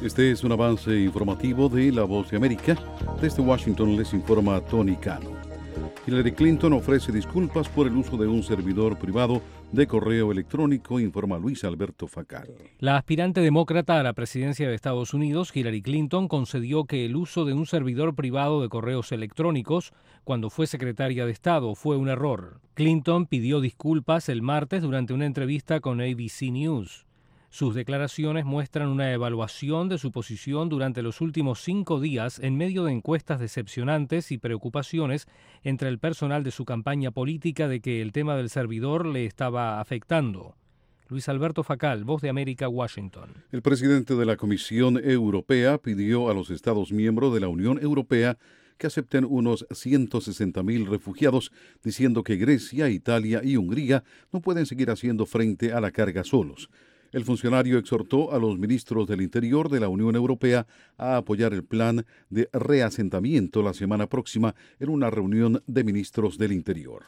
Este es un avance informativo de La Voz de América. Desde Washington les informa Tony Cano. Hillary Clinton ofrece disculpas por el uso de un servidor privado de correo electrónico, informa Luis Alberto Facal. La aspirante demócrata a la presidencia de Estados Unidos, Hillary Clinton, concedió que el uso de un servidor privado de correos electrónicos cuando fue secretaria de Estado fue un error. Clinton pidió disculpas el martes durante una entrevista con ABC News. Sus declaraciones muestran una evaluación de su posición durante los últimos 5 días en medio de encuestas decepcionantes y preocupaciones entre el personal de su campaña política de que el tema del servidor le estaba afectando. Luis Alberto Facal, Voz de América, Washington. El presidente de la Comisión Europea pidió a los Estados miembros de la Unión Europea que acepten unos 160.000 refugiados, diciendo que Grecia, Italia y Hungría no pueden seguir haciendo frente a la carga solos. El funcionario exhortó a los ministros del Interior de la Unión Europea a apoyar el plan de reasentamiento la semana próxima en una reunión de ministros del Interior.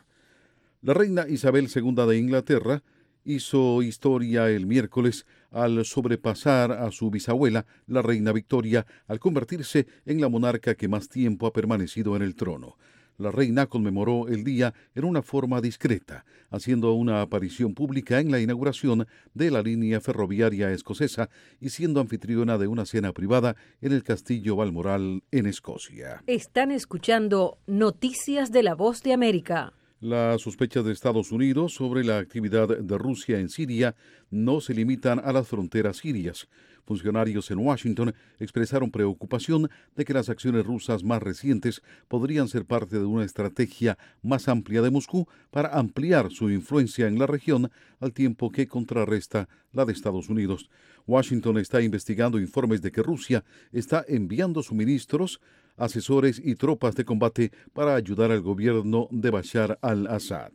La reina Isabel II de Inglaterra hizo historia el miércoles al sobrepasar a su bisabuela, la reina Victoria, al convertirse en la monarca que más tiempo ha permanecido en el trono. La reina conmemoró el día en una forma discreta, haciendo una aparición pública en la inauguración de la línea ferroviaria escocesa y siendo anfitriona de una cena privada en el Castillo Balmoral, en Escocia. Están escuchando Noticias de la Voz de América. Las sospechas de Estados Unidos sobre la actividad de Rusia en Siria no se limitan a las fronteras sirias. Funcionarios en Washington expresaron preocupación de que las acciones rusas más recientes podrían ser parte de una estrategia más amplia de Moscú para ampliar su influencia en la región, al tiempo que contrarresta la de Estados Unidos. Washington está investigando informes de que Rusia está enviando suministros, asesores y tropas de combate para ayudar al gobierno de Bashar al-Assad.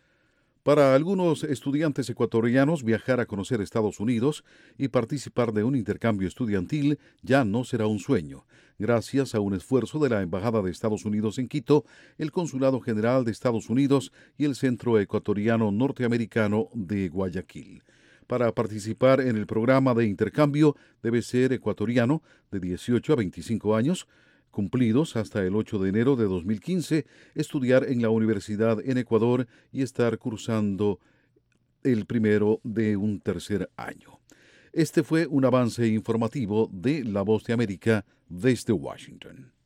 Para algunos estudiantes ecuatorianos, viajar a conocer Estados Unidos y participar de un intercambio estudiantil ya no será un sueño. Gracias a un esfuerzo de la Embajada de Estados Unidos en Quito, el Consulado General de Estados Unidos y el Centro Ecuatoriano Norteamericano de Guayaquil. Para participar en el programa de intercambio, debe ser ecuatoriano de 18 a 25 años, cumplidos hasta el 8 de enero de 2015, estudiar en la universidad en Ecuador y estar cursando el primero de un tercer año. Este fue un avance informativo de La Voz de América desde Washington.